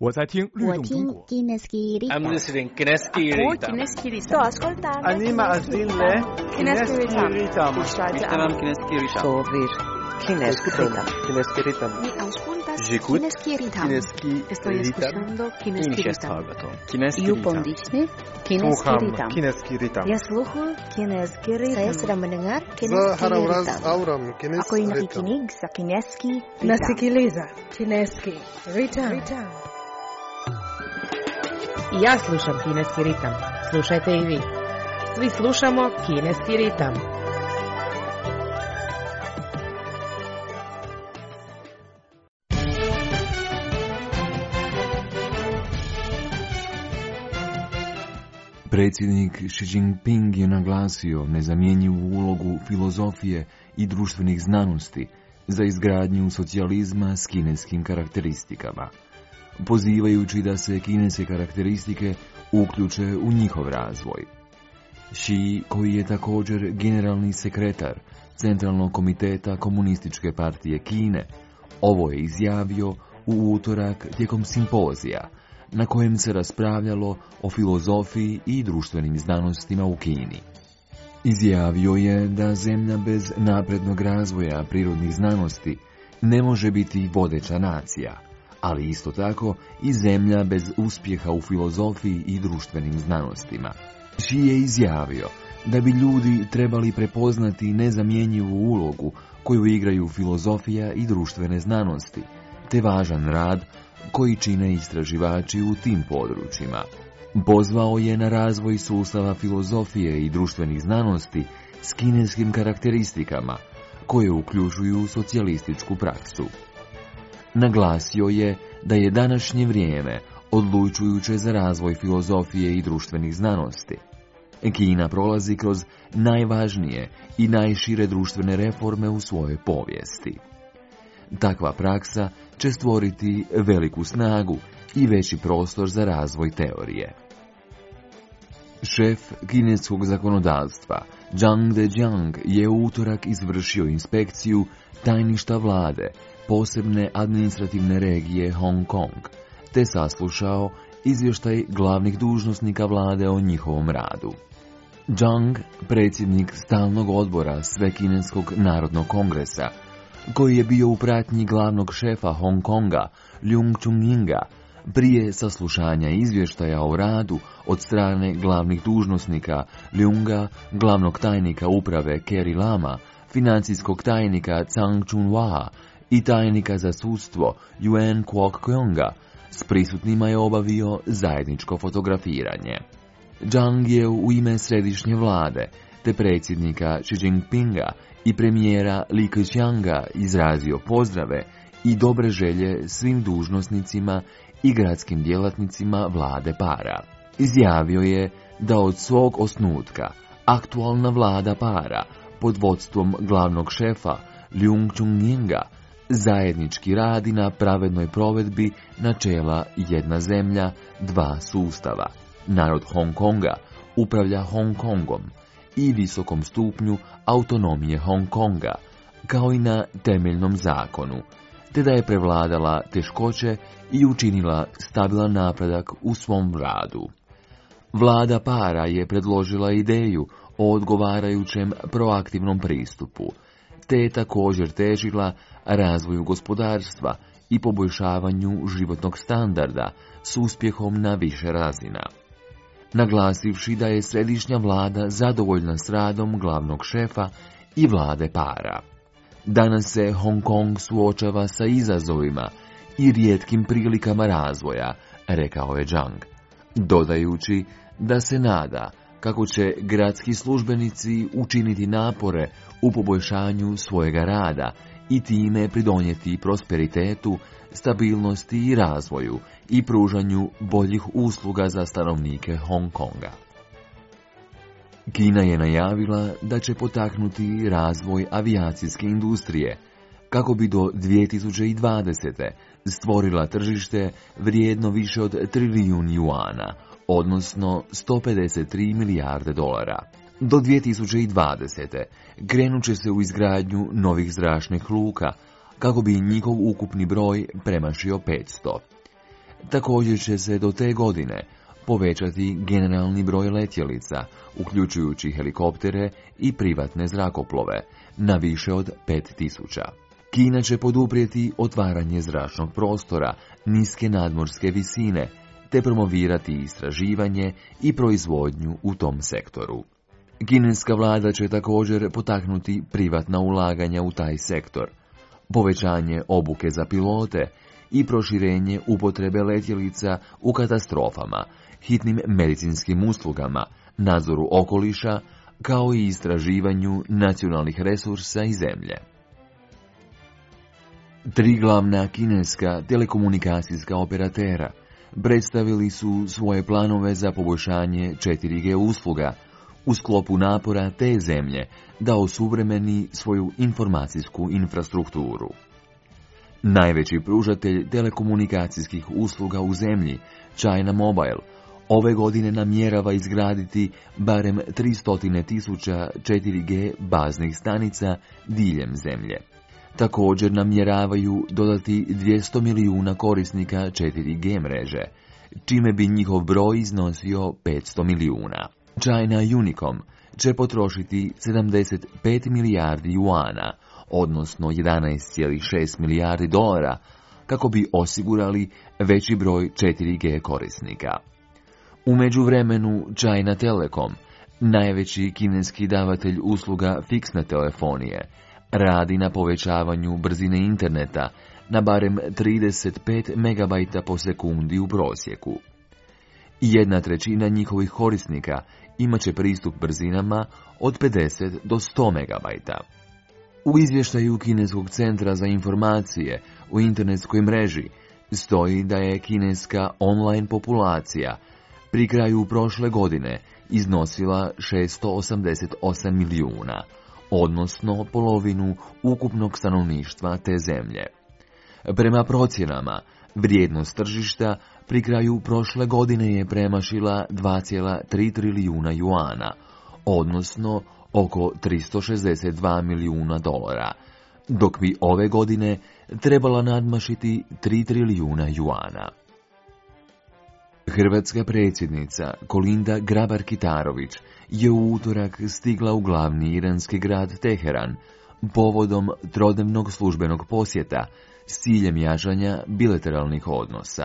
我在听律动中国。 I'm listening Kineski Ritam. Sto ascoltando. אני מאזין ל... Kineski Ritam. Tamam Kineski Ritam. Sovir Kineski Ritam. Kineski Ritam. Mi auscultas J'écoute Kineski Ritam. Kineski Estoy escuchando Kineski Ritam. Kineski You Ritam. pondisne Kineski Sluham Ritam. Kineski Ritam. Ya sluhu Kineski Ritam. Saya sedang mendengar Za Kineski harawraz Ritam. auram Ako Kineski yung Ritam. nakikinig sa Kineski Ritam. Nasikiliza Kineski Ritam. I ja slušam Kineski ritam. Slušajte i vi. Svi slušamo Kineski ritam. Predsjednik Xi Jinping je naglasio nezamjenjivu ulogu filozofije i društvenih znanosti za izgradnju socijalizma s kineskim karakteristikama, pozivajući da se kineske karakteristike uključe u njihov razvoj. Xi, koji je također generalni sekretar Centralnog komiteta Komunističke partije Kine, ovo je izjavio u utorak tijekom simpozija na kojem se raspravljalo o filozofiji i društvenim znanostima u Kini. Izjavio je da zemlja bez naprednog razvoja prirodnih znanosti ne može biti vodeća nacija, ali isto tako i zemlja bez uspjeha u filozofiji i društvenim znanostima. Xi je izjavio da bi ljudi trebali prepoznati nezamjenjivu ulogu koju igraju filozofija i društvene znanosti, te važan rad koji čine istraživači u tim područjima. Pozvao je na razvoj sustava filozofije i društvenih znanosti s kineskim karakteristikama koje uključuju socijalističku praksu. Naglasio je da je današnje vrijeme odlučujuće za razvoj filozofije i društvenih znanosti. Kina prolazi kroz najvažnije i najšire društvene reforme u svojoj povijesti. Takva praksa će stvoriti veliku snagu i veći prostor za razvoj teorije. Šef kineskog zakonodavstva Zhang Dejiang je u utorak izvršio inspekciju tajništva vlade posebne administrativne regije Hong Kong, te saslušao izvještaj glavnih dužnosnika vlade o njihovom radu. Zhang, predsjednik stalnog odbora Svekineskog narodnog kongresa, koji je bio u pratnji glavnog šefa Hong Konga, Leung Chun-yinga, prije saslušanja izvještaja o radu od strane glavnih dužnosnika Leunga, glavnog tajnika uprave Carrie Lama, financijskog tajnika Zhang Chunhua i tajnika za sudstvo Yuan Kuok-keonga, s prisutnima je obavio zajedničko fotografiranje. Zhang je u ime središnje vlade te predsjednika Xi Jinpinga i premijera Li Keqianga izrazio pozdrave i dobre želje svim dužnosnicima i gradskim djelatnicima vlade para. Izjavio je da od svog osnutka aktualna vlada para pod vodstvom glavnog šefa Leung Chun-yinga zajednički radi na pravednoj provedbi načela jedna zemlja, dva sustava. Narod Hong Konga upravlja Hong Kongom i visokom stupnju autonomije Hong Konga, kao i na temeljnom zakonu, te da je prevladala teškoće i učinila stabilan napredak u svom radu. Vlada para je predložila ideju o odgovarajućem proaktivnom pristupu, te je također težila razvoju gospodarstva i poboljšavanju životnog standarda s uspjehom na više razina. Naglasivši da je središnja vlada zadovoljna s radom glavnog šefa i vlade para. Danas se Hong Kong suočava sa izazovima i rijetkim prilikama razvoja, rekao je Zhang, dodajući da se nada kako će gradski službenici učiniti napore u poboljšanju svojega rada i time pridonijeti prosperitetu, stabilnosti i razvoju i pružanju boljih usluga za stanovnike Hong Konga. Kina je najavila da će potaknuti razvoj avijacijske industrije kako bi do 2020. stvorila tržište vrijedno više od trilijun juana, odnosno 153 milijarde dolara. Do 2020. krenut će se u izgradnju novih zračnih luka kako bi njihov ukupni broj premašio 500. Također će se do te godine povećati generalni broj letjelica, uključujući helikoptere i privatne zrakoplove, na više od 5000. Kina će poduprijeti otvaranje zračnog prostora niske nadmorske visine, te promovirati istraživanje i proizvodnju u tom sektoru. Kineska vlada će također potaknuti privatna ulaganja u taj sektor, povećanje obuke za pilote i proširenje upotrebe letjelica u katastrofama, hitnim medicinskim uslugama, nadzoru okoliša, kao i istraživanju nacionalnih resursa i zemlje. 3 glavna kineska telekomunikacijska operatera predstavili su svoje planove za poboljšanje 4G usluga u sklopu napora te zemlje da osuvremeni svoju informacijsku infrastrukturu. Najveći pružatelj telekomunikacijskih usluga u zemlji, China Mobile, ove godine namjerava izgraditi barem 300.000 4G baznih stanica diljem zemlje. Također namjeravaju dodati 200 milijuna korisnika 4G mreže, čime bi njihov broj iznosio 500 milijuna. China Unicom će potrošiti 75 milijardi juana, odnosno 11,6 milijardi dolara, kako bi osigurali veći broj 4G korisnika. U međuvremenu China Telecom, najveći kineski davatelj usluga fiksne telefonije, radi na povećavanju brzine interneta na barem 35 MB po sekundi u prosjeku. 1/3 njihovih korisnika imat će pristup brzinama od 50 do 100 MB. U izvještaju Kineskog centra za informacije u internetskoj mreži stoji da je kineska online populacija pri kraju prošle godine iznosila 688 milijuna, odnosno polovinu ukupnog stanovništva te zemlje. Prema procjenama, vrijednost tržišta pri kraju prošle godine je premašila 2,3 trilijuna juana, odnosno oko 362 milijuna dolara, dok bi ove godine trebala nadmašiti 3 trilijuna juana. Hrvatska predsjednica Kolinda Grabar-Kitarović je u utorak stigla u glavni iranski grad Teheran povodom trodnevnog službenog posjeta s ciljem jačanja bilateralnih odnosa.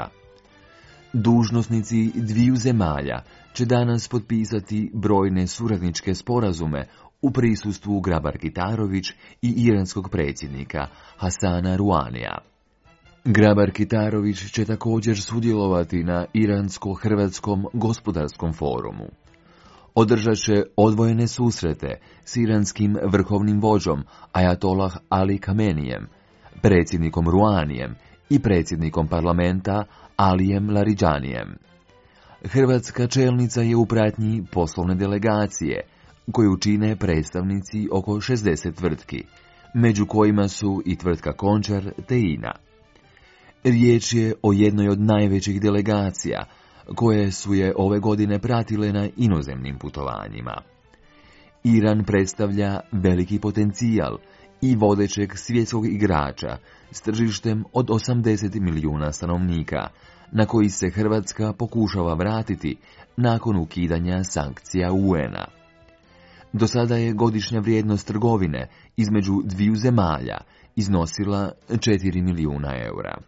Dužnosnici dviju zemalja će danas potpisati brojne suradničke sporazume u prisustvu Grabar-Kitarović i iranskog predsjednika Hasana Rouhanija. Grabar-Kitarović će također sudjelovati na Iransko-Hrvatskom gospodarskom forumu. Održat će odvojene susrete s iranskim vrhovnim vođom Ajatollah Ali Khameneijem, predsjednikom Rouhanijem i predsjednikom parlamenta Alijem Laridžanijem. Hrvatska čelnica je u pratnji poslovne delegacije, koju čine predstavnici oko 60 tvrtki, među kojima su i tvrtka Končar te INA. Riječ je o jednoj od najvećih delegacija, koje su je ove godine pratile na inozemnim putovanjima. Iran predstavlja veliki potencijal i vodećeg svjetskog igrača s tržištem od 80 milijuna stanovnika, na koji se Hrvatska pokušava vratiti nakon ukidanja sankcija UN-a. Do sada je godišnja vrijednost trgovine između dviju zemalja iznosila 4 milijuna eura.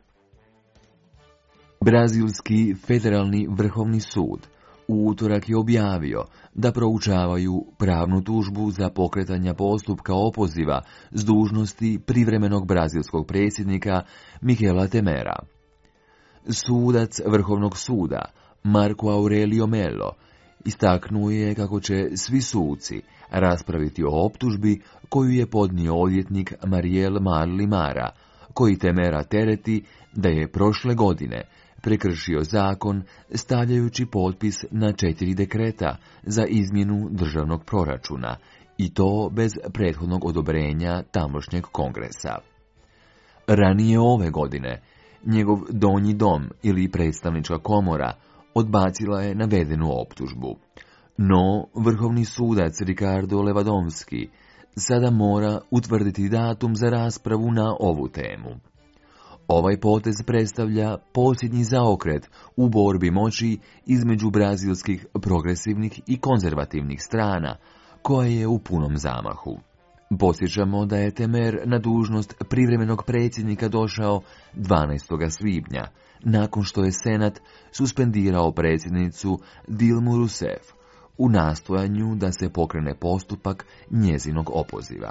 Brazilski federalni vrhovni sud u utorak je objavio da proučavaju pravnu tužbu za pokretanje postupka opoziva s dužnosti privremenog brazilskog predsjednika Michela Temera. Sudac Vrhovnog suda Marco Aurelio Melo istaknuo je kako će svi suci raspraviti o optužbi koju je podnio odvjetnik Mariel Marli Mara, koji Temera tereti da je prošle godine prekršio zakon stavljajući potpis na 4 dekreta za izmjenu državnog proračuna, i to bez prethodnog odobrenja tamošnjeg kongresa. Ranije ove godine njegov donji dom ili predstavnička komora odbacila je navedenu optužbu, no vrhovni sudac Ricardo Lewandowski sada mora utvrditi datum za raspravu na ovu temu. Ovaj potez predstavlja posljednji zaokret u borbi moći između brazilskih progresivnih i konzervativnih strana, koja je u punom zamahu. Podsjećamo da je Temer na dužnost privremenog predsjednika došao 12. svibnja, nakon što je Senat suspendirao predsjednicu Dilmu Rousseff u nastojanju da se pokrene postupak njezinog opoziva.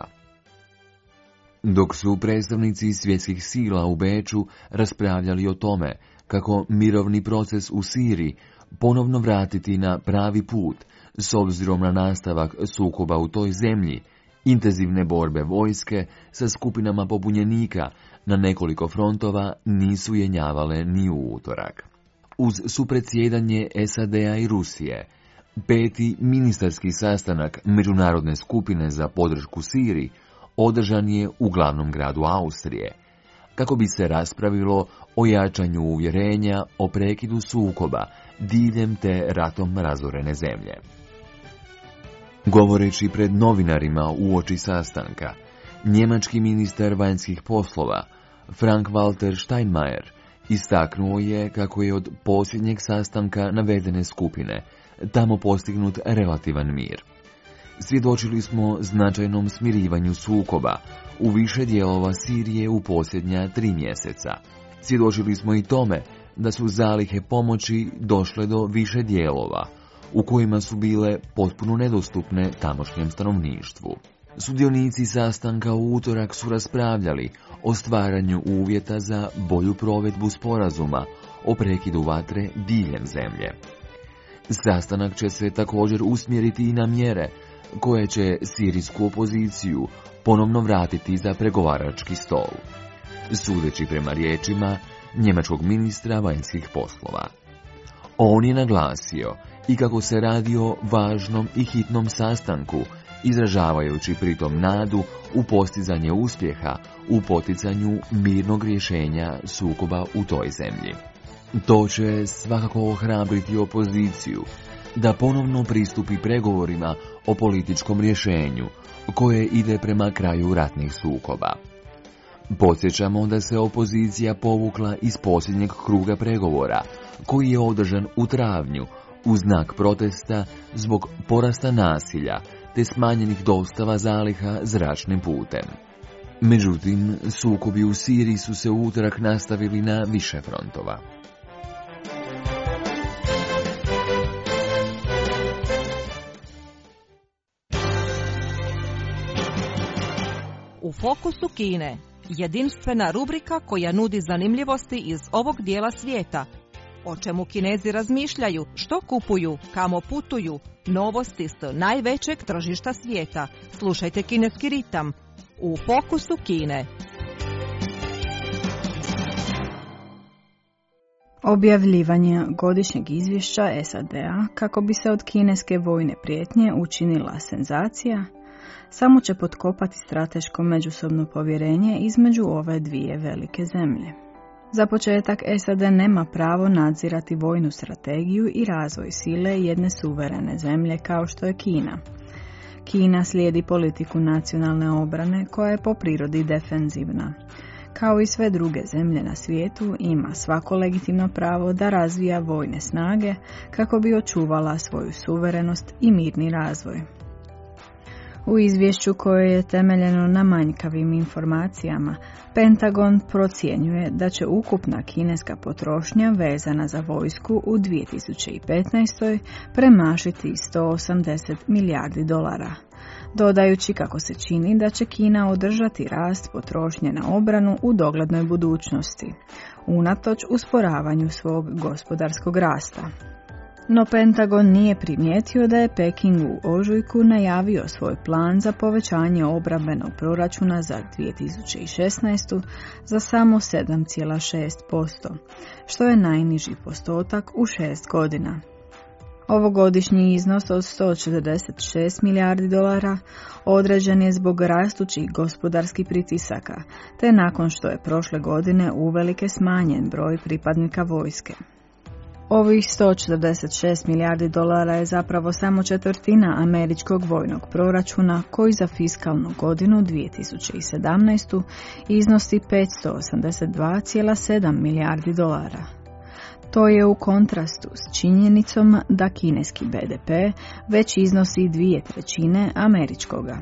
Dok su predstavnici svjetskih sila u Beču raspravljali o tome kako mirovni proces u Siriji ponovno vratiti na pravi put s obzirom na nastavak sukoba u toj zemlji, intenzivne borbe vojske sa skupinama pobunjenika na nekoliko frontova nisu jenjavale ni u utorak. Uz supredsjedanje SAD-a i Rusije, 5. ministarski sastanak Međunarodne skupine za podršku Siriji održan je u glavnom gradu Austrije, kako bi se raspravilo o jačanju uvjerenja o prekidu sukoba diljem te ratom razorene zemlje. Govoreći pred novinarima uoči sastanka, njemački ministar vanjskih poslova Frank-Walter Steinmeier istaknuo je kako je od posljednjeg sastanka navedene skupine tamo postignut relativan mir. Svjedočili smo značajnom smirivanju sukoba u više dijelova Sirije u posljednja 3 mjeseca. Svjedočili smo i tome da su zalihe pomoći došle do više dijelova, u kojima su bile potpuno nedostupne tamošnjem stanovništvu. Sudionici sastanka u utorak su raspravljali o stvaranju uvjeta za bolju provedbu sporazuma o prekidu vatre diljem zemlje. Sastanak će se također usmjeriti i na mjere koje će sirijsku opoziciju ponovno vratiti za pregovarački stol, sudeći prema riječima njemačkog ministra vanjskih poslova. On je naglasio i kako se radi o važnom i hitnom sastanku, izražavajući pritom nadu u postizanje uspjeha u poticanju mirnog rješenja sukoba u toj zemlji. To će svakako ohrabriti opoziciju da ponovno pristupi pregovorima o političkom rješenju koje ide prema kraju ratnih sukoba. Podsjećamo da se opozicija povukla iz posljednjeg kruga pregovora, koji je održan u travnju u znak protesta zbog porasta nasilja te smanjenih dostava zaliha zračnim putem. Međutim, sukobi u Siriji su se u utorak nastavili na više frontova. U fokusu Kine, jedinstvena rubrika koja nudi zanimljivosti iz ovog dijela svijeta. O čemu Kinezi razmišljaju, što kupuju, kamo putuju, novosti s najvećeg tržišta svijeta. Slušajte Kineski ritam u fokusu Kine. Objavljivanje godišnjeg izvješća SAD-a kako bi se od kineske vojne prijetnje učinila senzacija, samo će potkopati strateško međusobno povjerenje između ove dvije velike zemlje. Za početak, SAD nema pravo nadzirati vojnu strategiju i razvoj sile jedne suverene zemlje kao što je Kina. Kina slijedi politiku nacionalne obrane koja je po prirodi defenzivna. Kao i sve druge zemlje na svijetu, ima svako legitimno pravo da razvija vojne snage kako bi očuvala svoju suverenost i mirni razvoj. U izvješću koje je temeljeno na manjkavim informacijama, Pentagon procjenjuje da će ukupna kineska potrošnja vezana za vojsku u 2015. premašiti 180 milijardi dolara, dodajući kako se čini da će Kina održati rast potrošnje na obranu u doglednoj budućnosti, unatoč usporavanju svog gospodarskog rasta. No Pentagon nije primijetio da je Peking u ožujku najavio svoj plan za povećanje obrambenog proračuna za 2016. za samo 7,6%, što je najniži postotak u 6 godina. Ovogodišnji iznos od 146 milijardi dolara određen je zbog rastućih gospodarskih pritisaka, te nakon što je prošle godine uvelike smanjen broj pripadnika vojske. Ovih 146 milijardi dolara je zapravo samo četvrtina američkog vojnog proračuna koji za fiskalnu godinu 2017. iznosi 582,7 milijardi dolara. To je u kontrastu s činjenicom da kineski BDP već iznosi 2/3 američkoga.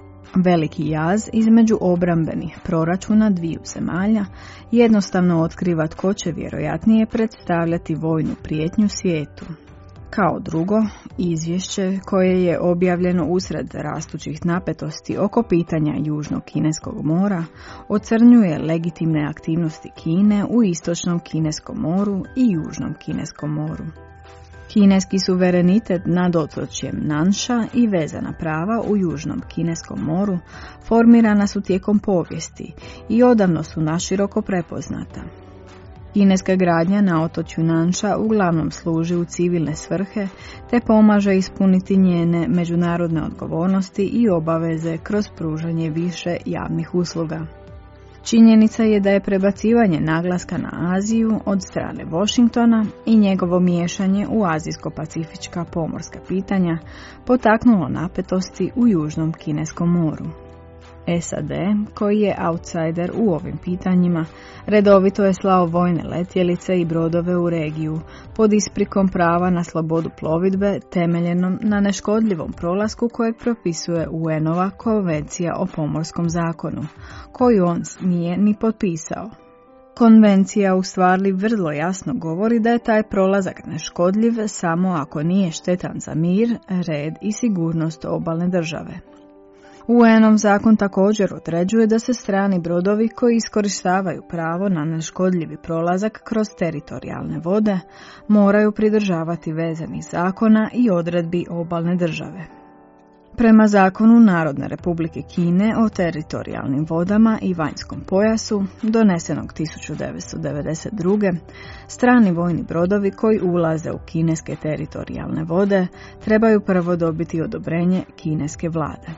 Veliki jaz između obrambenih proračuna dviju zemalja jednostavno otkriva tko će vjerojatnije predstavljati vojnu prijetnju svijetu. Kao drugo, izvješće koje je objavljeno usred rastućih napetosti oko pitanja Južnog kineskog mora ocrnjuje legitimne aktivnosti Kine u Istočnom kineskom moru i Južnom kineskom moru. Kineski suverenitet nad otočjem Nansha i vezana prava u Južnom kineskom moru formirana su tijekom povijesti i odavno su naširoko prepoznata. Kineska gradnja na otočju Nansha uglavnom služi u civilne svrhe te pomaže ispuniti njene međunarodne odgovornosti i obaveze kroz pružanje više javnih usluga. Činjenica je da je prebacivanje naglaska na Aziju od strane Washingtona i njegovo miješanje u azijsko-pacifička pomorska pitanja potaknulo napetosti u Južnom kineskom moru. SAD, koji je outsider u ovim pitanjima, redovito je slao vojne letjelice i brodove u regiju pod isprikom prava na slobodu plovidbe temeljenom na neškodljivom prolasku kojeg propisuje UN-ova konvencija o pomorskom zakonu, koju on nije ni potpisao. Konvencija u stvari vrlo jasno govori da je taj prolazak neškodljiv samo ako nije štetan za mir, red i sigurnost obalne države. UN-ov zakon također određuje da se strani brodovi koji iskorištavaju pravo na neškodljivi prolazak kroz teritorijalne vode moraju pridržavati vezanih zakona i odredbi obalne države. Prema zakonu Narodne Republike Kine o teritorijalnim vodama i vanjskom pojasu, donesenog 1992. strani vojni brodovi koji ulaze u kineske teritorijalne vode trebaju prvo dobiti odobrenje kineske vlade.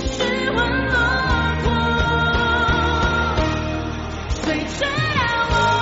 随着阳光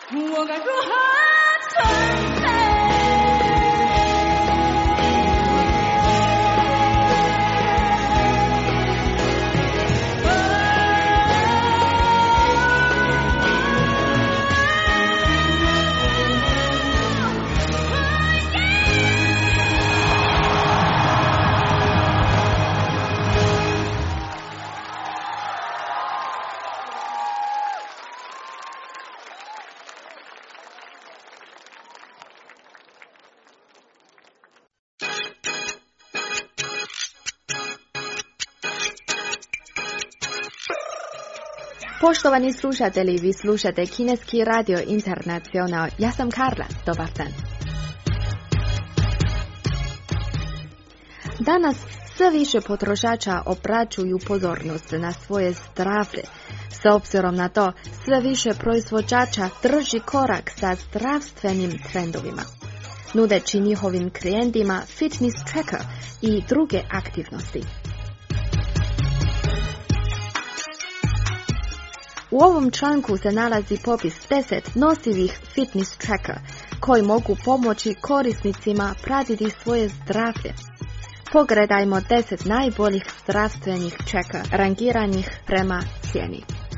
我该如何存在？ Poštovani slušatelji, vi slušate Kineski radio internacional. Ja sam Karla, dobar dan. Danas sve više potrošača obraćaju pozornost na svoje zdravlje. S obzirom na to, sve više proizvođača drži korak sa zdravstvenim trendovima, nudeći njihovim klijentima fitness tracker i druge aktivnosti. U ovom članku se nalazi popis 10 nosivih fitness tracker koji mogu pomoći korisnicima pratiti svoje zdravlje. Pogledajmo 10 najboljih zdravstvenih tracker rangiranih prema cijeni.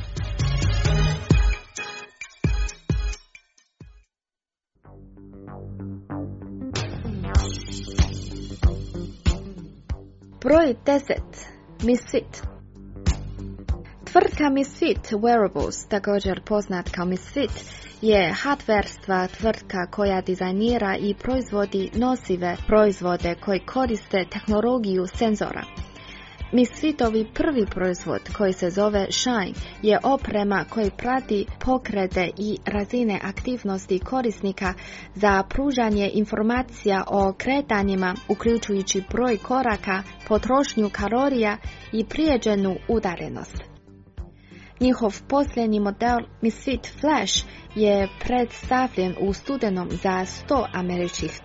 Broj 10. Misfit. Tvrtka Misfit Wearables, također poznat kao Misfit, je hardverstva tvrtka koja dizajnira i proizvodi nosive proizvode koji koriste tehnologiju senzora. Misfitovi prvi proizvod, koji se zove Shine, je oprema koji prati pokrete i razine aktivnosti korisnika za pružanje informacija o kretanjima, uključujući broj koraka, potrošnju kalorija i prijeđenu udaljenost. Njihov posljednji model Misfit Flash je predstavljen u studenom za $100 američkih.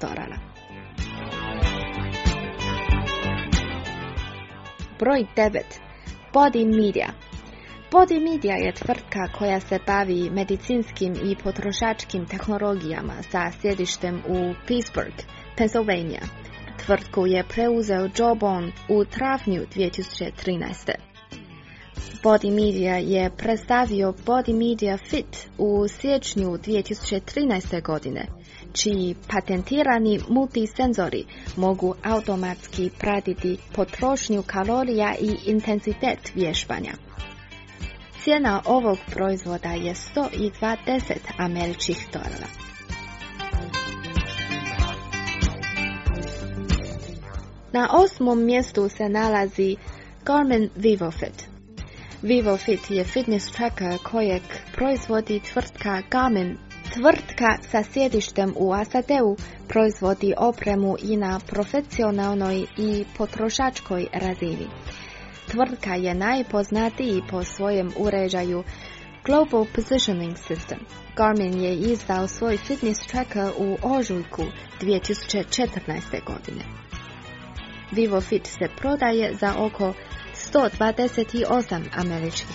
Broj 9. Body Media. Body Media je tvrtka koja se bavi medicinskim i potrošačkim tehnologijama sa sjedištem u Pittsburgh, Pennsylvania. Tvrtku je preuzeo Jawbone u travnju 2013. Body Media je predstavio Body Media Fit u siječnju 2013. godine, čiji patentirani multisenzori mogu automatski pratiti potrošnju kalorija i intenzitet vježbanja. Cijena ovog proizvoda je $120 američkih. Na 8. mjestu se nalazi Garmin VivoFit. VivoFit je fitness tracker kojeg proizvodi tvrtka Garmin. Tvrtka sa sjedištem u SAD-u proizvodi opremu i na profesionalnoj i potrošačkoj razini. Tvrtka je najpoznatiji po svojem uređaju Global Positioning System. Garmin je izdao svoj fitness tracker u ožujku 2014. godine. VivoFit se prodaje za oko $128 američkih.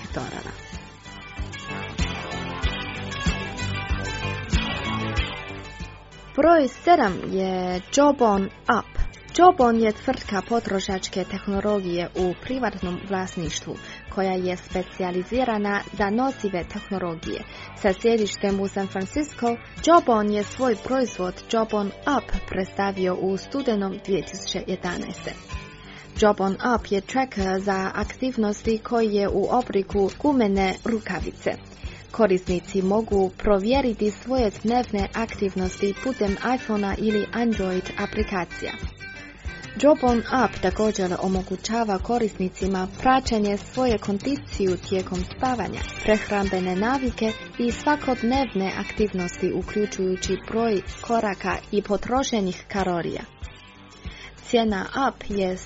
Broj 7 je Jawbone Up. Jawbone je tvrtka potrošačke tehnologije u privatnom vlasništvu koja je specijalizirana za nosive tehnologije. Sa sjedištem u San Francisco, Jawbone je svoj proizvod Jawbone Up predstavio u studenom 2011. Jawbone Up je tracker za aktivnosti koji je u obliku gumene rukavice. Korisnici mogu provjeriti svoje dnevne aktivnosti putem iPhone-a ili Android aplikacija. Jawbone Up također omogućava korisnicima praćenje svoje kondicije tijekom spavanja, prehrambene navike i svakodnevne aktivnosti uključujući broj koraka i potrošenih kalorija. Cijena Up je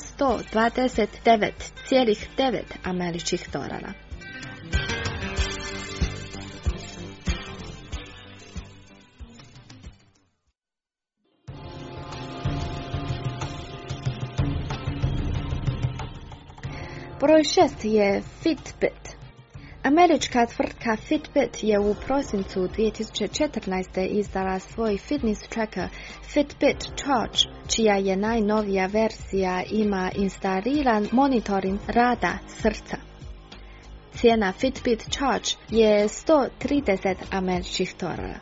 $129,9 američkih. Broj 6 je Fitbit. Američka tvrtka Fitbit je u prosincu 2014. izdala svoj fitness tracker Fitbit Charge, čija je najnovija verzija ima instaliran monitoring rada srca. Cijena Fitbit Charge je $130 američkih.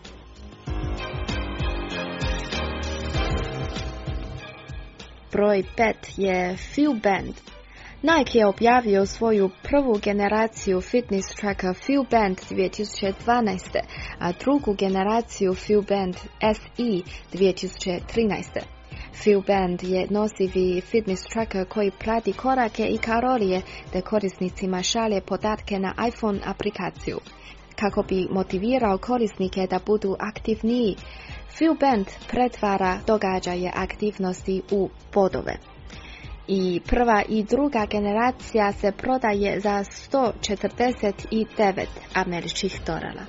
Broj 5 je FuelBand. Nike je objavio svoju prvu generaciju fitness tracker FuelBand 2012, a drugu generaciju FuelBand SE 2013. FuelBand je nosivi fitness tracker koji prati korake i kalorije te korisnicima šalje podatke na iPhone aplikaciju. Kako bi motivirao korisnike da budu aktivniji, FuelBand pretvara događaje aktivnosti u bodove. I prva i druga generacija se prodaje za $149 američkih.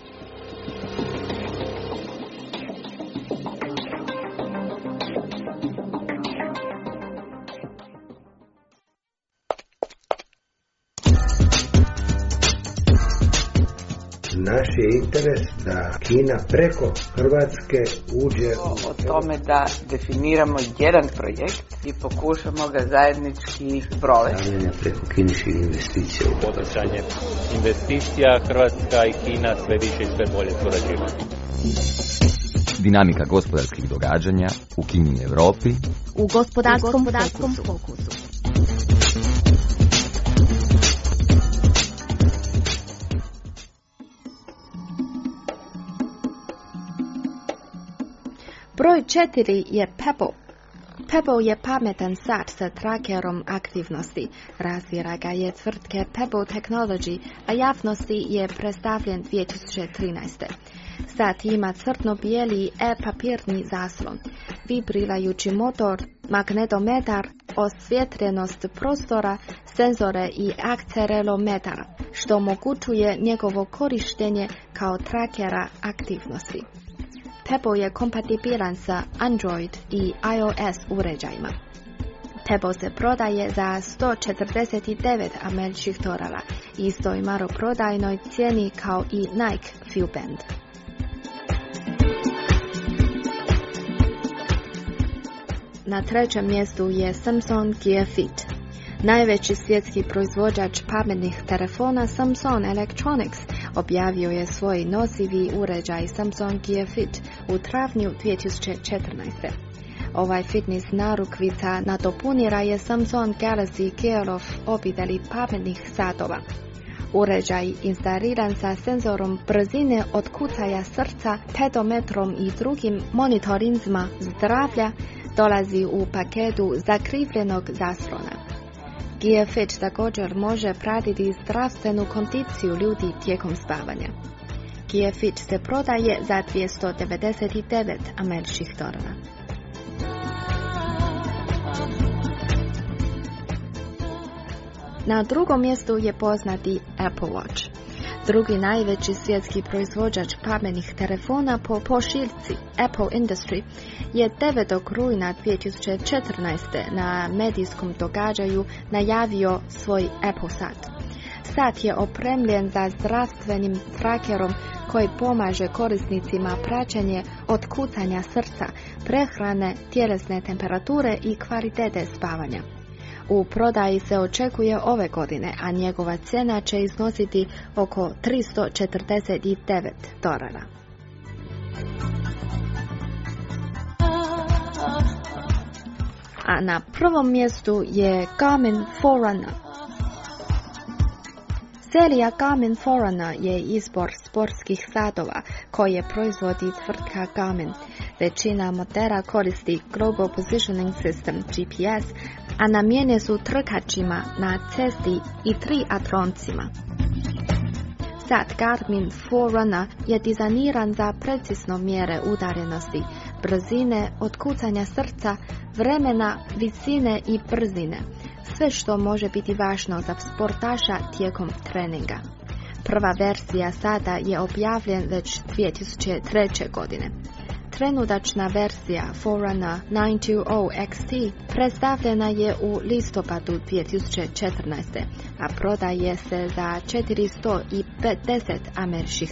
Naš je interes da Kina preko Hrvatske uđe o tome da definiramo jedan projekt i pokušamo ga zajednički provesti. Preko kineskih investicija. Poticanje investicija, Hrvatska i Kina sve više i sve bolje surađivati. Dinamika gospodarskih događanja u Kini i Europi u gospodarskom fokusu. Broj 4 je Pebble. Pebble je pametan sat sa trackerom aktivnosti. Razvira ga je tvrtke Pebble Technology, a javnosti je predstavljen 2013. Sat ima crno-bijeli e-papirni zaslon, vibrirajući motor, magnetometar, osvjetljenost prostora, senzore i akcelerometar, što omogućuje njegovo korištenje kao trackera aktivnosti. Pebble je kompatibilan sa Android i iOS uređajima. Pebble se prodaje za $149 američkih, istoj maloprodajnoj cijeni kao i Nike FuelBand. Na trećem mjestu je Samsung Gear Fit. Najveći svjetski proizvođač pametnih telefona Samsung Electronics objavio je svoj nosivi uređaj Samsung Gear Fit u travnju 2014. Ovaj fitness narukvica nadopunira je Samsung Galaxy Gear obitelji pametnih satova. Uređaj instaliran sa senzorom brzine otkucaja srca, pedometrom i drugim monitorinzima zdravlja dolazi u paketu zakrivljenog zaslona. Gear Fit također može pratiti zdravstvenu kondiciju ljudi tijekom spavanja. Gear Fit se prodaje za $299 američkih. Na drugom mjestu je poznati Apple Watch. Drugi najveći svjetski proizvođač pametnih telefona po pošiljci Apple Industry je 9. rujna 2014. na medijskom događaju najavio svoj Apple sat. Sat je opremljen za zdravstvenim trackerom koji pomaže korisnicima praćenje otkucanja srca, prehrane, tjelesne temperature i kvalitete spavanja. U prodaji se očekuje ove godine, a njegova cijena će iznositi oko $349. A na prvom mjestu je Garmin Forerunner. Serija Garmin Forerunner je izbor sportskih satova koje proizvodi tvrtka Garmin. Većina modela koristi Global Positioning System GPS, a namijenjene su trkačima na cesti i triatloncima. Sat Garmin Forerunner je dizajniran za precizno mjere udaljenosti, brzine, otkucanja srca, vremena, visine i brzine. Sve što može biti važno za sportaša tijekom treninga. Prva verzija sata je objavljen već 2003. godine. Trenutačna verzija Forerunner 920 XT predstavljena je u listopadu 2014. a prodaje se za $450 američkih.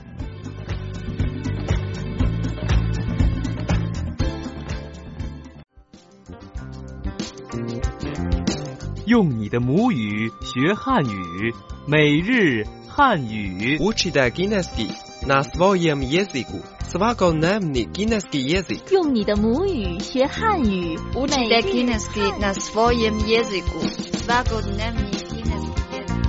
用你的母语学汉语，每日汉语。 Učite kineski na svojem jeziku. Svakodnevni kineski jezik. 用你的母语学汉语。 Učite kineski na svojem jeziku. Svakodnevni kineski jezik.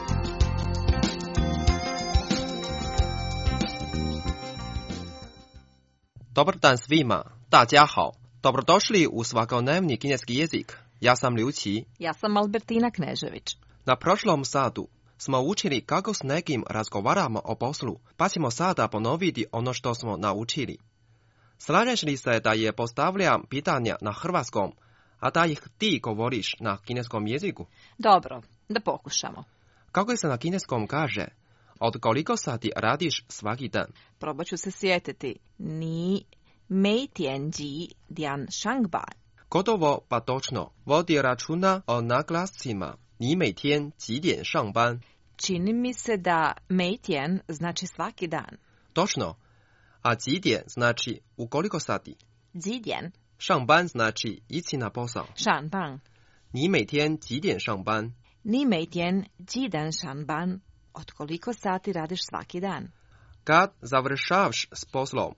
Dobar dan svima. 大家好. Dobrodošli u svakodnevni kineski jezik. Ja sam Liu Qi. Ja sam Albertina Knežević. Na prošlom satu smo učili kako s nekim razgovaramo o poslu, pa ćemo sada ponoviti ono što smo naučili. Slažeš li se da je postavljam pitanja na hrvatskom, a da ih ti govoriš na kineskom jeziku? Dobro, da pokušamo. Kako se na kineskom kaže? Od koliko sati radiš svaki dan? Probat ću se sjetiti. Ni mei tian ji dian shang ban. Gotovo pa točno. Vodi računa o naglascima. Ni mei tian ji dian shang ban. Čini mi se da mei tian znači svaki dan. Točno. A ji dian znači u koliko sati? Ji dian. Shang ban znači ići na posao. Shang ban. Ni mei tian ji dian shang ban. Ni mei tian ji dan shang ban. Od koliko sati radiš svaki dan? Kad završavaš s poslom?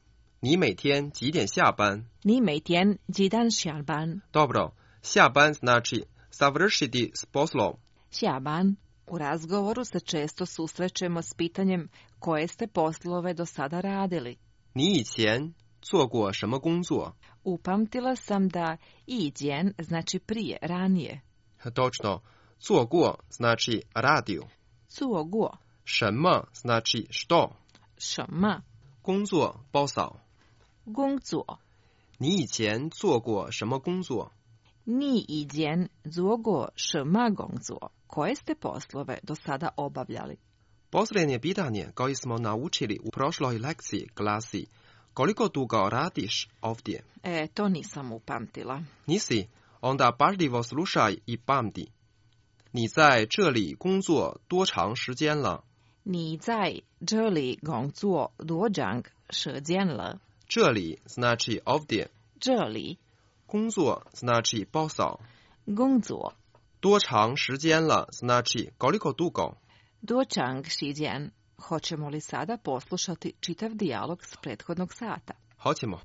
Ni mei tian ji dian xia ban. Ni mei tian ji dan xia ban. Dobro, xia ban znači završiti s poslom. Xia ban. U razgovoru se često susrećemo s pitanjem koje ste poslove do sada radili. Ni yi qian zuo guo shenme gongzuo? Upamtila sam da yi jian znači prije, ranije. Točno. Zuo guo znači radio. Zuo guo. Shenme znači što? Shenme. Gongzuo posao. Gongzuo. Ni yi qian zuo guo shenme gongzuo? Ni yi jian zuo guo shenme gongzuo? Koje ste poslove do sada obavljali? Posljednje pitanje koje smo naučili u prošloj lekciji glasi: koliko dugo radiš ovdje? To nisam upamtila. Nisi? Onda pažljivo slušaj i pamti. 你在这里工作多长时间了？ 你在这里工作多长时间了？ 这里 znači ovdje. 这里工作 znači posao. 工作多长时间了 znači koliko dugo? 多长时间 Hoćemo li sada poslušati čitav dijalog s prethodnog sata? Hoćemo.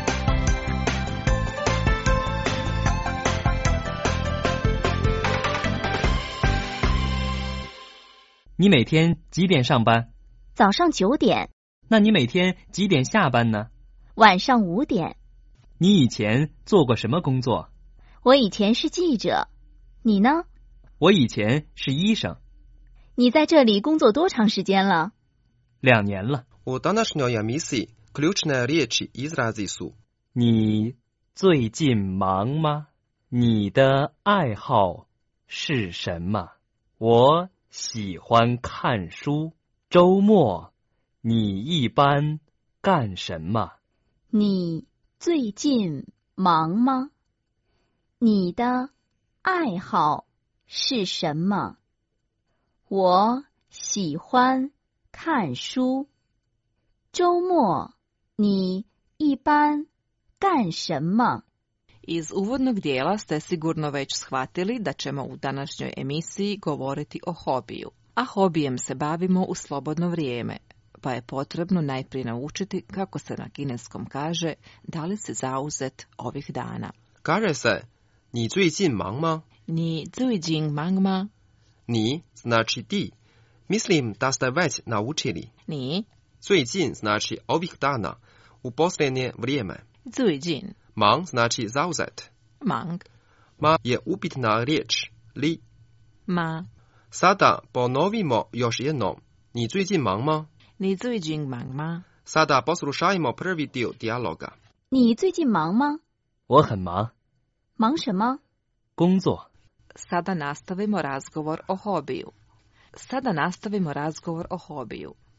你每天几点上班？ 早上9点。 那你每天几点下班呢？ 晚上5点。 你以前做过什么工作？ 我以前是记者。你呢？ 我以前是医生。 你在这里工作多长时间了 ？2年了。 U današnjoj emisiji ključne riječi izrazi su: 你最近忙吗？你的爱好是什么？我喜欢看书。周末你一般干什么？ 你最近忙吗？你的爱好是什么？我喜欢看书。周末你一般干什么？ Iz uvodnog dijela ste sigurno već shvatili da ćemo u današnjoj emisiji govoriti o hobiju. A hobijem se bavimo u slobodno vrijeme, pa je potrebno najprije naučiti kako se na kineskom kaže da li se zauzet ovih dana. Kaže se: 你最近忙吗？ 你最近忙吗？ 你 znači ti. Mislim da ste već naučili. 你最近 znači ovih dana, u posljednje vrijeme. 最近 Mang znači zauzet. Mang. Ma je upitna riječ. Li. Ma. Sada ponovimo još jednom. 你最近忙吗？ 你最近忙吗？ Sada poslušajmo prvi dio dijaloga. 你最近忙吗？ 我很忙。 忙什么？ 工作。 Sada nastavimo razgovor o hobiju.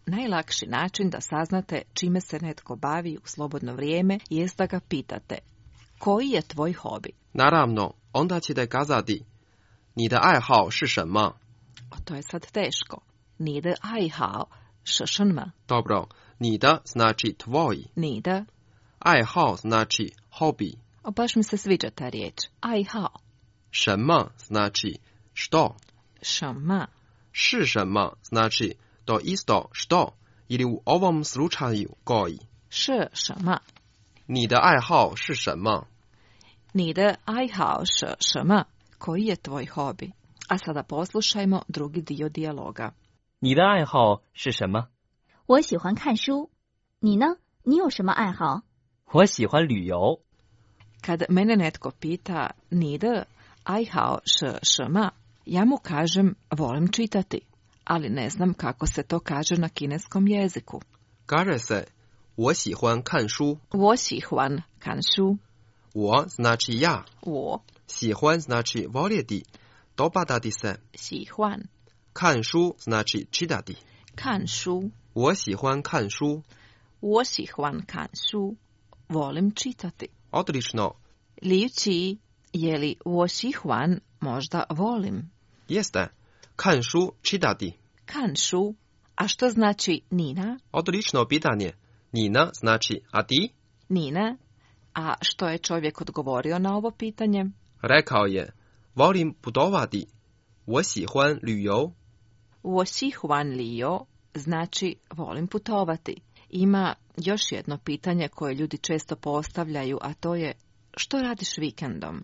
Najlakši način da saznate čime se netko bavi u slobodno vrijeme jest da ga pitate: koji je tvoj hobi? Naravno, onda ćete kazati: 你的爱好是什么? To je sad teško. 你的爱好是什么? Dobro, 你的 znači tvoj. 你的爱好 znači hobby. Baš mi se sviđa ta riječ. 爱好。 什么 znači što. 什么是什么 znači to isto što ili u ovom slučaju koji. 是什么你的爱好是什么? 你的爱好是什么? Koji je tvoj hobi? A sada poslušajmo drugi dio dijaloga. 你的爱好是什么？ 我喜欢看书。你呢？你有什么爱好？ 我喜欢旅游。 Kad mene netko pita 你的爱好是什么, ja mu kažem volim čitati, ali ne znam kako se to kaže na kineskom jeziku. Kaže se 我喜欢看书。 我喜欢看书。 我 znači ja. 我喜欢 znači voljeti, dopadati se. 喜欢看书 znači čitati. 看书我喜欢看书。 我喜欢看书。volim čitati. Odlično. Liči, je li 我喜欢 možda volim? Jeste. 看书 čitati. 看书. A što znači Nina? Odlično pitanje. Nina znači a ti? Nina. A što je čovjek odgovorio na ovo pitanje? Rekao je, volim putovati. 我喜欢旅游。 我喜欢旅游 znači volim putovati. Ima još jedno pitanje koje ljudi često postavljaju, a to je što radiš vikendom?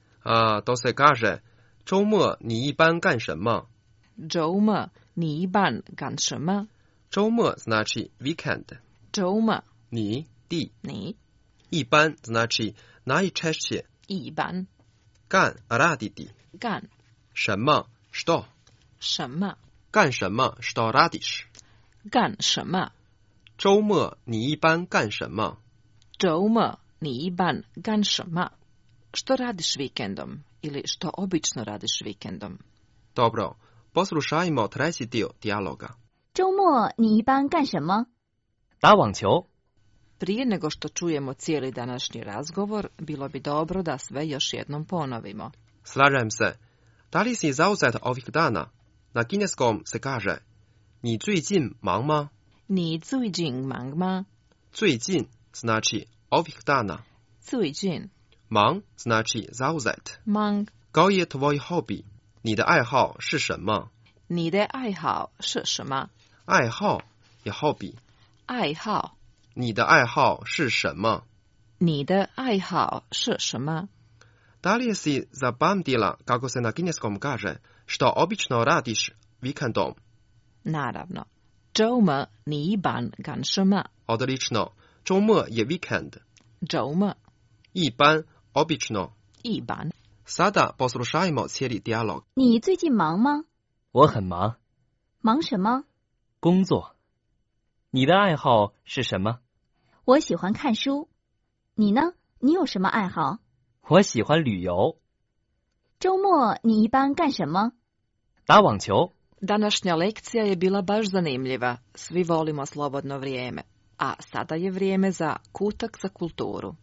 To se kaže 周末你一般干什么? 周末你一般干什么? 周末 znači vikend. 周末你 ti. 你一般 znači najčešće. 一般干 raditi. 干什么 što. 什么干什么 što radiš. 干什么周末你一般干什么? 周末你一般干什么? Što radiš vikendom? Ili što obično radiš vikendom? Dobro, poslušajmo treći dio dijaloga. 周末你一般干什么？ 打网球。 Prije nego što čujemo cijeli današnji razgovor, bilo bi dobro da sve još jednom ponovimo. Slažem se. Da li si zauzet ovih dana? Na kineskom se kaže 你最近忙吗? 你最近忙吗? 最近 znači ovih dana. 最近忙 znači zauzet. 忙 Koji je tvoj hobi? 你的爱好是什么? 你的爱好是什么? 爱好 je hobi. 爱好你的爱好是什么? 你的爱好是什么? Da li si zapamtila kako se na kineskom kaže što obično radiš vikendom? Naravno. 周末你一般干什么? Odlično. 周末 je vikend. 周末一般 obično. 一般 Sada poslušajmo cijeli dijalog. 你最近忙吗？ 我很忙。 忙什么？ 工作。你的爱好是什么？ 我喜欢看书。你呢？你有什么爱好？ 我喜欢旅游。 周末你一般干什么？ 打网球。 Današnja lekcija je bila baš zanimljiva. Svi volimo slobodno vrijeme. A sada je vrijeme za kutak za kulturu.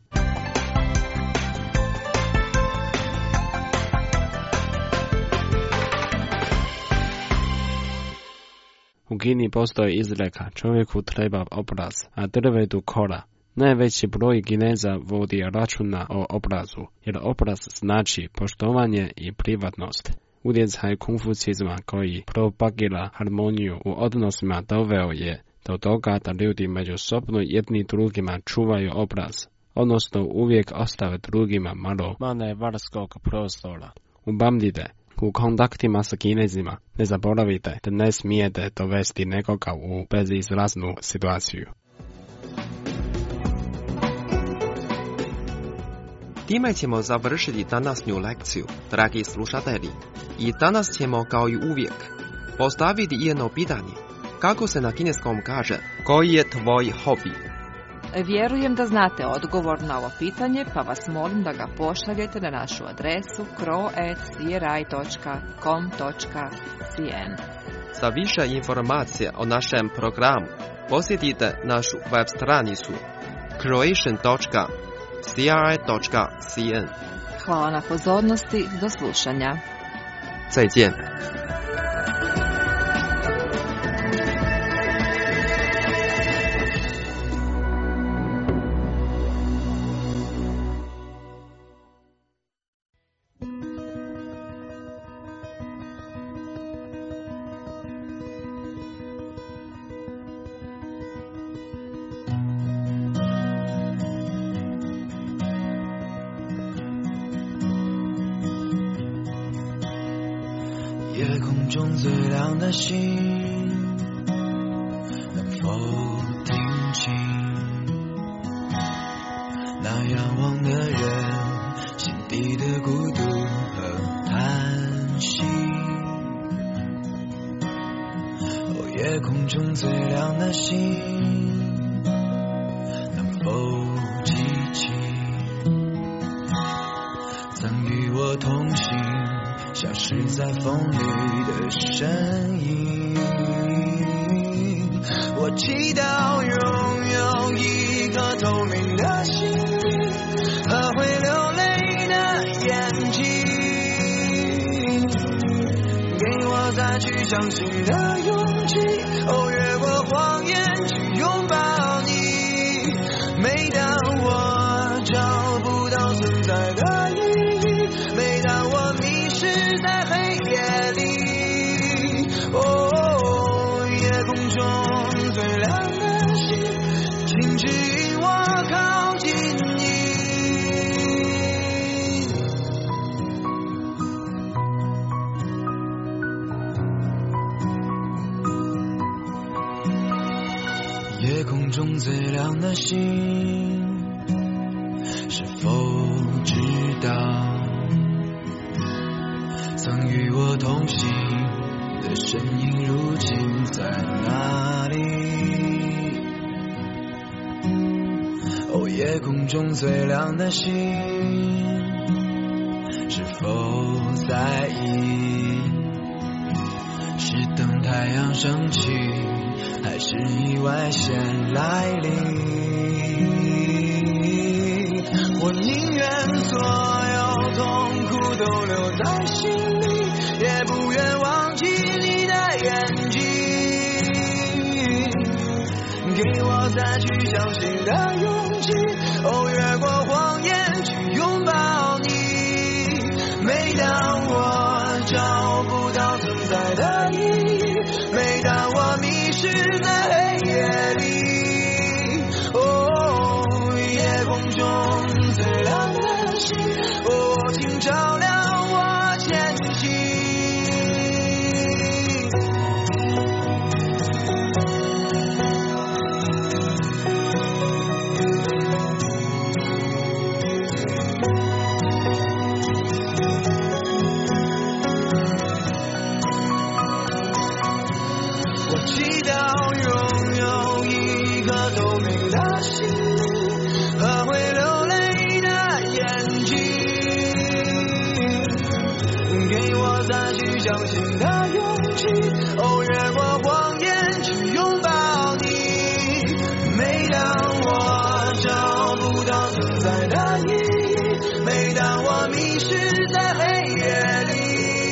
U Kini postoji izreka čovjeku treba obraz, a drvetu kola. Najveći broj Kineza vodi računa o obrazu, jer obraz znači poštovanje i privatnost. Utjecaj konfucizma koji propagira harmoniju u odnosima doveo je do toga da ljudi međusobno jedni drugima čuvaju obraz, odnosno uvijek ostave drugima malo manevarskog prostora. Upamtite, u kontaktima sa Kinezima ne zaboravite da ne smijete dovesti nekoga u bezizlaznu situaciju. Time ćemo završiti današnju lekciju, dragi slušatelji. I danas ćemo, kao i uvijek, postaviti jedno pitanje. Kako se na kineskom kaže, koji je tvoj hobi? Vjerujem da znate odgovor na ovo pitanje, pa vas molim da ga pošaljete na našu adresu kro@cri.com.cn. Za više informacije o našem programu posjetite našu web stranicu croatian.cri.cn. Hvala na pozornosti, do slušanja. 再见。 夜空中最亮的星，能否听清那仰望的人心底的孤独和叹息？哦，夜空中最亮的星，能否记起曾与我同行消失在风里的身影？我祈祷拥有一颗透明的心灵和会流泪的眼睛，给我再去相信的勇气，哦，越过谎言去拥抱你。每当我找不到存在的意义，每当我迷失在黑夜里，哦，夜空中最亮的星，请指引我靠近你。夜空中最亮的星，是否知道曾与我同行的身影如今在哪里？哦，夜空中最亮的星，是否在意是等太阳升起，还是意外先来临？我宁愿所有痛苦都留在心里，也不愿忘记你的眼睛，给我再去相信的勇气，哦，越过谎言去拥抱你。每当我找不到存在的意义，每当我迷失在黑夜里，哦，夜空中最亮的星，哦，请照亮我前行。我祈祷拥有一颗透明的心和会流泪的眼睛，给我再去相信的勇气，哦，越过谎言去拥抱你。每当我找不到存在的意义，每当我迷失在黑夜里，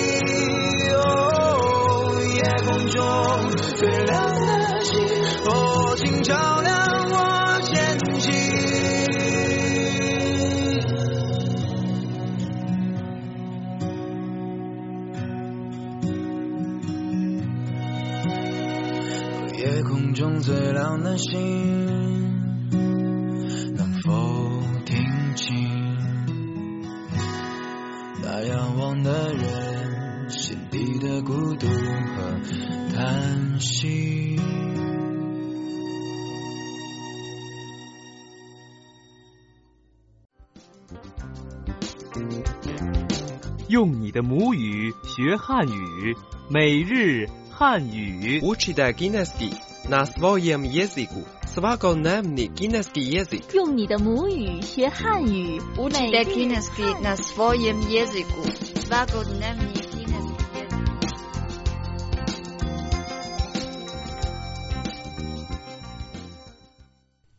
哦，夜空中最亮的星，哦，请照亮我前行。夜空中最亮的星，能否听清那仰望的人心底的孤独和叹息？ 用你的母语学汉语，每日汉语。 Učite kineski na svojem jeziku. Svakodnevni kineski jezik. 用你的母语学汉语， Učite kineski na svojem jeziku. Svakodnevni kineski jezik.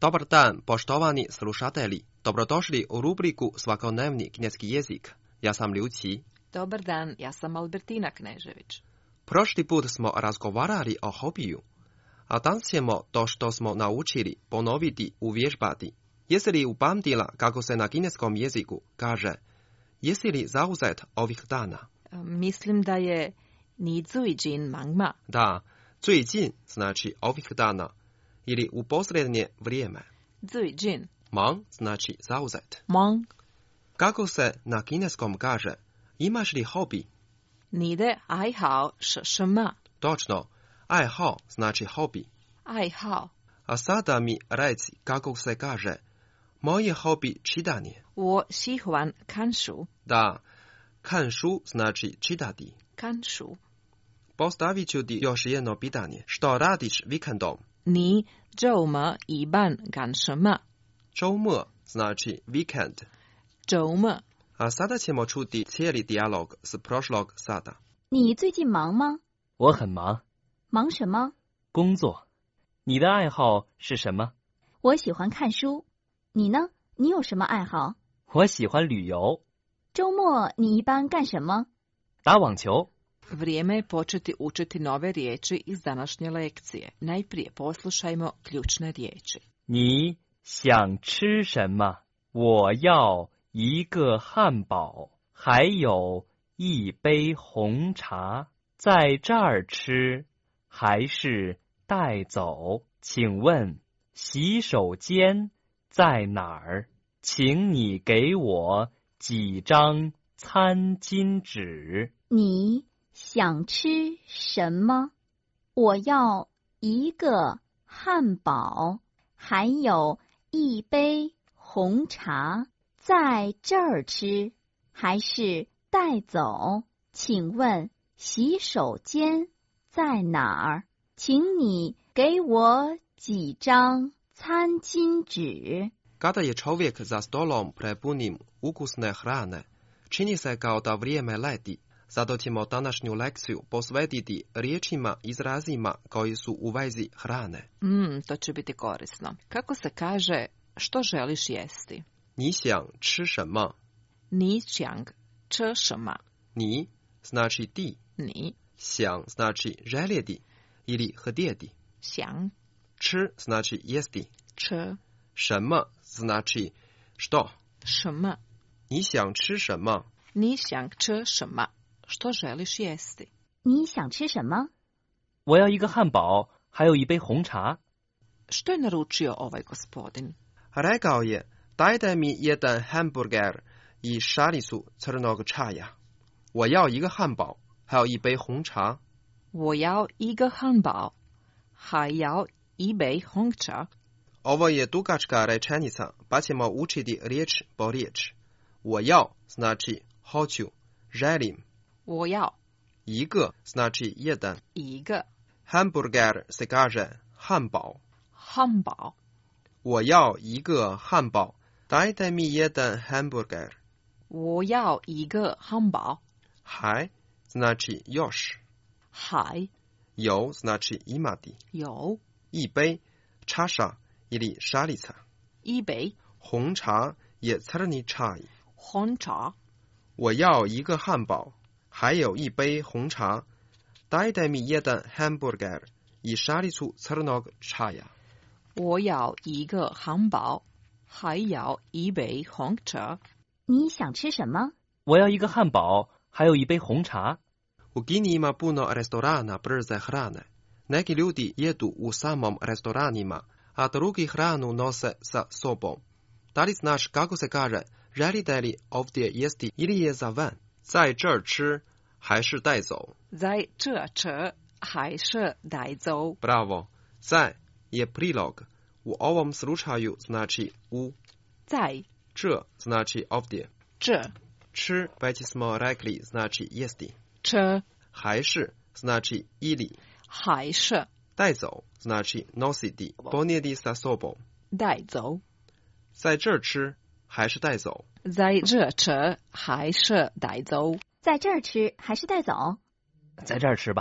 Dobar dan, poštovani slušatelji. Dobrodošli u rubriku Svakodnevni kineski jezik. Ja sam Liu Qi. Dobar dan, ja sam Albertina Knežević. Prošli put smo razgovarali o hobiju, a danas ćemo to što smo naučili ponoviti, uvježbati. Jesi li upamtila kako se na kineskom jeziku kaže jesi li zauzet ovih dana? Mislim da je ni zui jin mang ma. Da, zui jin znači ovih dana ili u posljednje vrijeme. Zui jin. Mang znači zauzet. Mang. Kako se na kineskom kaže imaš li hobi? Ni de ai hao shi ma. Točno, ai hao znači hobi. Ai hao. A sada mi reci kako se kaže moje hobi čitanje. Wo xi huan kan shu. Da, kan shu znači čitati. Kan shu. Postavit ću ti još jedno pitanje. Što radiš vikendom? Ni zhou me yi ban gan shima. Zhou me znači vikend. Zhou me. A sada ćemo čuti cijeli dijalog s prošlog sata. 你最近忙吗？ 我很忙。 忙什么？ 工作。你的爱好是什么？ 我喜欢看书。你呢？你有什么爱好？ 我喜欢旅游。 周末你一般干什么？ 打网球。 Vrijeme je početi učiti nove riječi iz današnje lekcije. Najprije poslušajmo ključne riječi. 你想吃什么？我要一个汉堡，还有一杯红茶。在这儿吃，还是带走？请问洗手间在哪儿？请你给我几张餐巾纸。 你想吃什么？我要一个汉堡，还有一杯红茶。在这儿吃，还是带走？请问洗手间在哪儿？请你给我几张餐巾纸。 Kada je čovjek za stolom prepunim ukusne hrane, čini se kao da vrijeme leti. Zato ćemo današnju lekciju posvetiti riječima, izrazima koji su u vezi hrane. To će biti korisno. Kako se kaže što želiš jesti? 你想吃什么? Ni xiang che shima. Ni znači ti. Ni. Xiang znači željeti ili htjeti. Xiang. Či znači jesti. Che. 什么 znači što. 什么? 你想吃什么? Ni xiang che shima. Što želiš jesti? 你想吃什么？ 我要一个汉堡，还有一杯红茶。 Što je naručio ovaj gospodin? Rekao je, dajte mi jedan hamburger i šalicu crnog čaja. 我要一个汉堡，还有一杯红茶。 我要一个汉堡，还要一杯红茶。 Ovo je dugačka rečenica, pa ćemo učiti riječ po riječ. 我要 znači hoću, želim. 我要一个 znači jedan. 一个 Hamburger se kaže 汉堡。 汉堡。 我要一个汉堡。Dajte mi jedan hamburger. 我要一个汉堡。 还 znači još. 还有 znači imati. 有一杯 čaša ili šalica. 一杯红茶 je crni čaj. 红茶。 我要一个汉堡，还有一杯红茶。Dajte mi jedan hamburger i šalicu crnog čaja. 我要一个汉堡，还要一杯红茶。 你想吃什么？ 我要一个汉堡，还有一杯红茶。 U Kini ima puno restorana brze hrane. Neki ljudi jedu u samom restoranima, a drugi hranu nose sa sobom. Da li znaš kako se kaže želite li ovdje jesti ili je za van? 在这儿吃还是带走? 在这吃还是带走? Bravo. 在 je prilog. U ovom slučaju znači u. 在这 znači ovdje. 这 Či već smo rekli znači jesti. 吃还是 znači ili. 还是带走 znači nositi, ponijeti sa sobom. 带走。 在这儿吃还是带走？ 在这吃还是带走？ 在这儿吃还是带走？ 在这儿吃吧。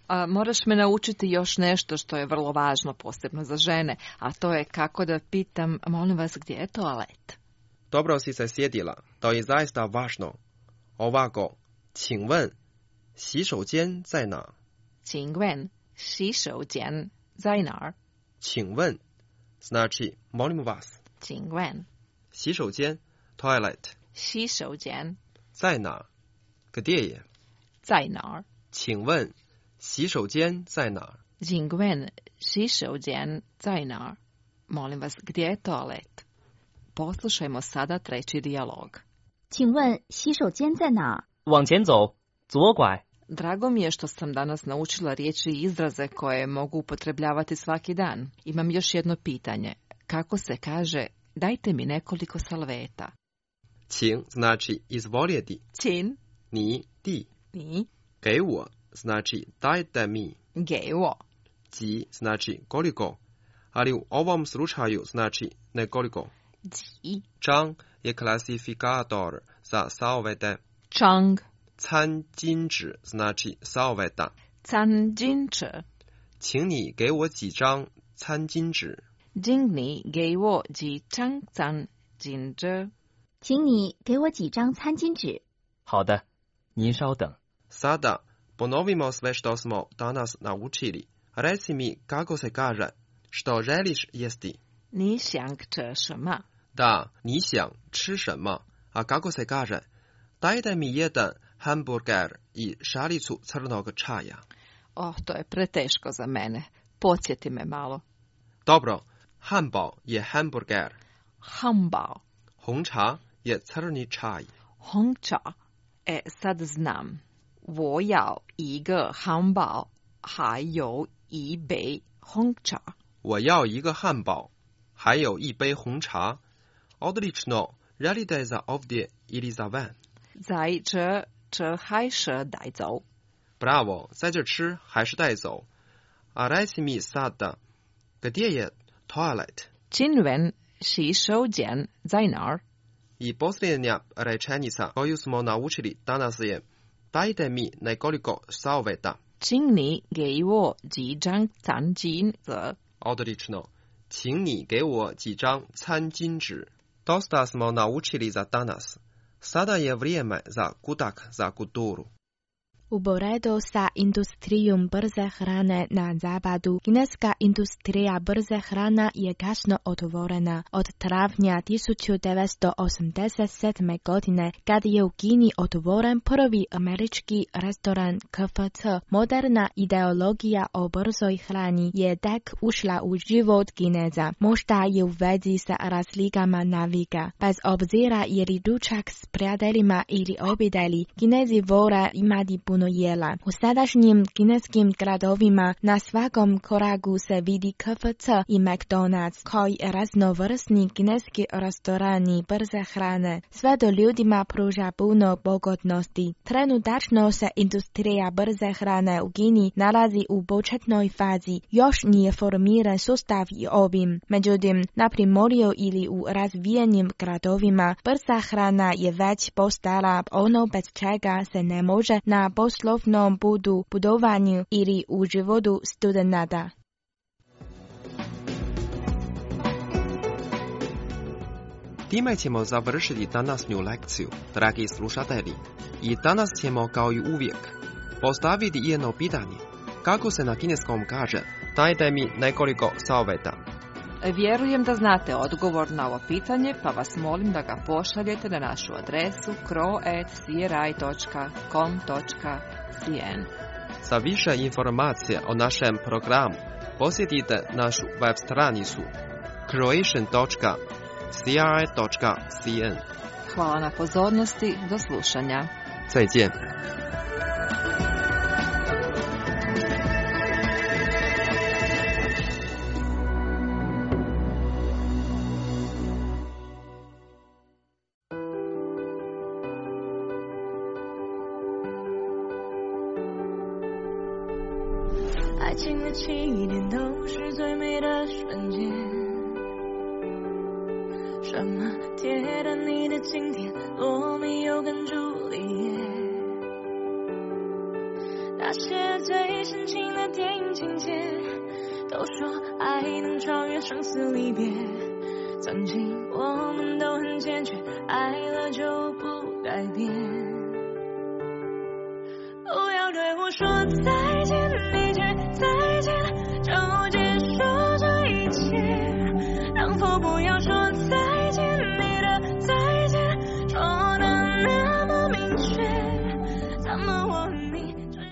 A moraš me naučiti još nešto što je vrlo važno, posebno za žene, a to je kako da pitam, molim vas, gdje je toalet? Dobro si se sjedila, to je zaista važno. Ovako, 请问洗手间在哪？ 请问洗手间在哪儿？ 请问 znači molim vas. 请问洗手间 toilet 洗手间在哪？ gdje je？ 在哪儿？ 请问洗手间在哪？ 请问洗手间在哪儿？ Molim vas, gdje je toalet? Poslušajmo sada treći dijalog. 请问洗手间在哪儿？ 往前走，左拐。 Drago mi je što sam danas naučila riječi i izraze koje mogu upotrebljavati svaki dan. Imam još jedno pitanje. Kako se kaže, dajte mi nekoliko salveta? 请 znači izvolite. 请你地你给我 znači dajte mi. 给我几 znači koliko, ali u ovom slučaju znači nekoliko. 几张 je klasifikator za savete. 张餐巾纸 znači saveta. 餐巾纸请你给我几张餐巾纸。 请你给我几张餐巾纸。 请你给我几张餐巾纸。 好的，您稍等。 Sada ponovimo sve što smo danas naučili. Reci mi kako se kaže što želiš jesti. 你想吃什么？ Da, 你想吃什么? A kako se kaže? Dajte mi jedan hamburger i šalicu crnog čaja. To je preteško za mene. Podsjeti me malo. Dobro, hanbao je hamburger. Hanbao. 红茶 je crni čaj. 红茶. Sad znam. 我要一个汉堡，还有一杯红茶。 我要一个汉堡，还有一杯红茶。Odlično, želite za ovdje ili za van? 在这吃还是带走？ Bravo, 在这吃还是带走？A reci mi sada, gdje je toalet? 请问洗手间在哪儿？ I posljednja rečenica koju smo naučili danas je dajte mi nekoliko saveta. 请你给我几张餐巾纸。 Odlično, 请你给我几张餐巾纸。Dosta smo naučili za danas. Sada je vrijeme za kutak za kulturu. Uporedo sa industrijom brze hrane na zapadu, kineska industrija brze hrana je kasno otvorena od travnja 1987. godine, kad je u Kini otvoren prvi američki restoran KFC. Moderna ideologija o brzoj hrani je tek ušla u život Kineza. Možda je u vezi sa razlikama navika. Bez obzira je li ručak s prijateljima ili obitelji, Kinezi vole imati puno jela. U sadašnjim kineskim gradovima na svakom koraku se vidi KFC i McDonald's, koji raznovrsni kineski restorani brze hrane. Sve to ljudima pruža puno pogodnosti. Trenutačno se industrija brze hrane u Kini nalazi u početnoj fazi. Još nije formiran sustav i obim. Međutim, na primorju ili u razvijenim gradovima brza hrana je već postala ono bez čega se ne može na poslovnom putu, putovanju ili u životu studenata. Time ćemo završiti današnju lekciju, dragi slušatelji. I danas ćemo, kao i uvijek, postaviti jedno pitanje. Kako se na kineskom kaže, dajte mi nekoliko saveta. Vjerujem da znate odgovor na ovo pitanje, pa vas molim da ga pošaljete na našu adresu kro@cri.com.cn. Za više informacija o našem programu posjetite našu web stranicu croatian.cri.cn. Hvala na pozornosti, do slušanja. 再见。 爱情的起点都是最美的瞬间，什么铁达尼的经典，罗密欧跟朱丽叶， 那些最深情的电影情节，都说爱能超越生死离别。曾经我们都很坚决，爱了就不改变。不要对我说再见，一句再见就结束这一切。能否不要说再见，你的再见说得那么明确，怎么我和你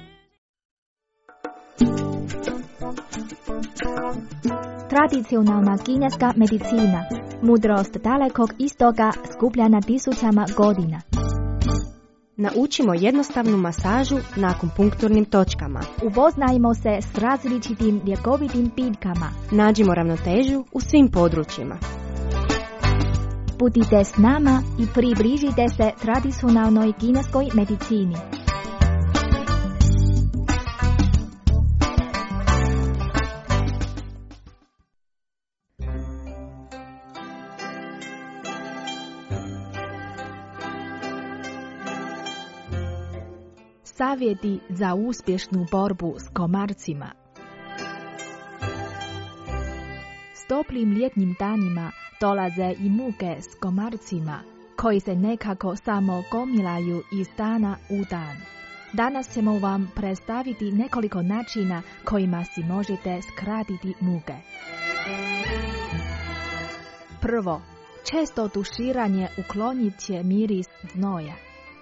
Tradicionalna kineska medicina, mudrost dalekog istoga skupljena tisućama godina. Naučimo jednostavnu masažu na akupunkturnim točkama. Upoznajmo se s različitim ljekovitim biljkama. Nađimo ravnotežu u svim područjima. Budite s nama i približite se tradicionalnoj kineskoj medicini. Savjeti za uspješnu borbu s komarcima. S toplim ljetnim danima dolaze i muke s komarcima, koji se nekako samo gomilaju iz dana u dan. Danas ćemo vam predstaviti nekoliko načina kojima si možete skratiti muke. Prvo, često tuširanje uklonit će miris znoja.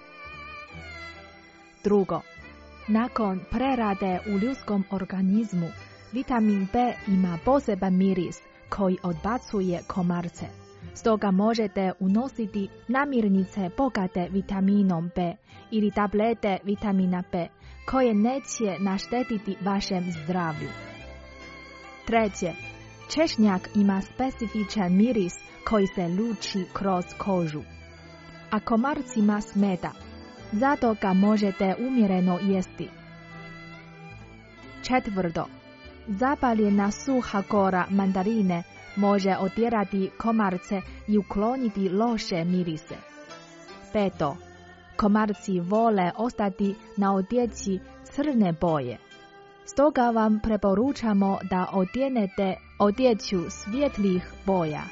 Drugo, nakon prerade u ljudskom organizmu, vitamin B ima poseban miris koji odbacuje komarce. Stoga možete unositi namirnice bogate vitaminom B ili tablete vitamina B koje neće naštetiti vašem zdravlju. Treće, češnjak ima specifičan miris koji se luči kroz kožu, a komarcima smeta. Zato ga možete umjereno jesti. Četvrto, zapaljena suha kora mandarine može otjerati komarce i ukloniti loše mirise. Peto, komarci vole ostati na odjeći crne boje. Stoga vam preporučamo da odjenete odjeću svjetlih boja.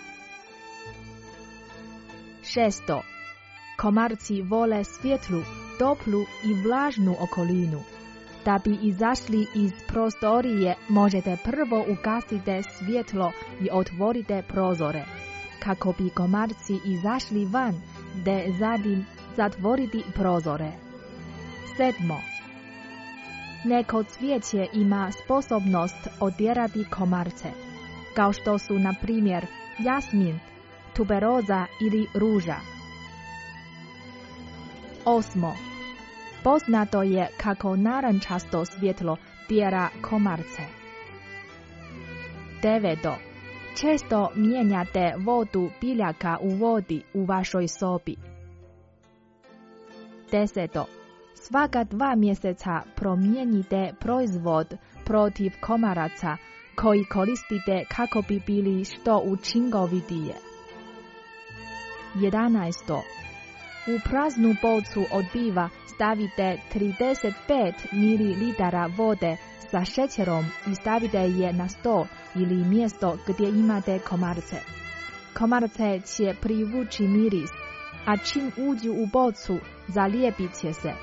Šesto, komarci vole svjetlu, toplu i vlažnu okolinu. Da bi izašli iz prostorije, možete prvo ugasite svjetlo i otvorite prozore, kako bi komarci izašli van, te zatim zatvoriti prozore. Sedmo, neko cvijeće ima sposobnost otjerati komarce, kao što su na primjer jasmin, tuberoza ili ruža. Osmo, poznato je kako narančasto svjetlo tjera komarce. Deveto, često mijenjate vodu biljaka u vodi u vašoj sobi. Deseto, svaka 2 mjeseca promijenite proizvod protiv komaraca koji koristite kako bi bili što učinkovitije. 11. U praznu bocu od piva stavite 35 ml vode sa šećerom i stavite je na stol ili mjesto gdje imate komarce. Komarce će privući miris, a čim uđu u bocu, zalijepit će se.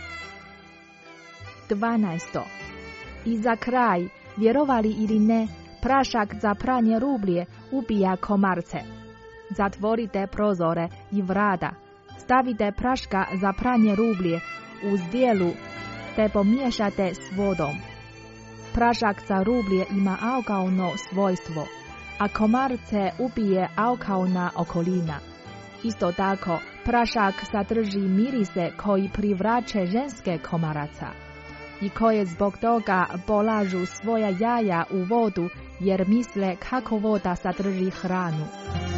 12. I za kraj, vjerovali ili ne, prašak za pranje rublje ubija komarce. Zatvorite prozore i vrata. Stavite praška za pranje rublje u zdjelu te pomiješate s vodom. Prašak za rublje ima alkalno svojstvo, a komarce ubije alkalna okolina. Isto tako, prašak sadrži mirise koji privlače ženske komaraca i koje zbog toga polažu svoja jaja u vodu jer misle kako voda sadrži hranu.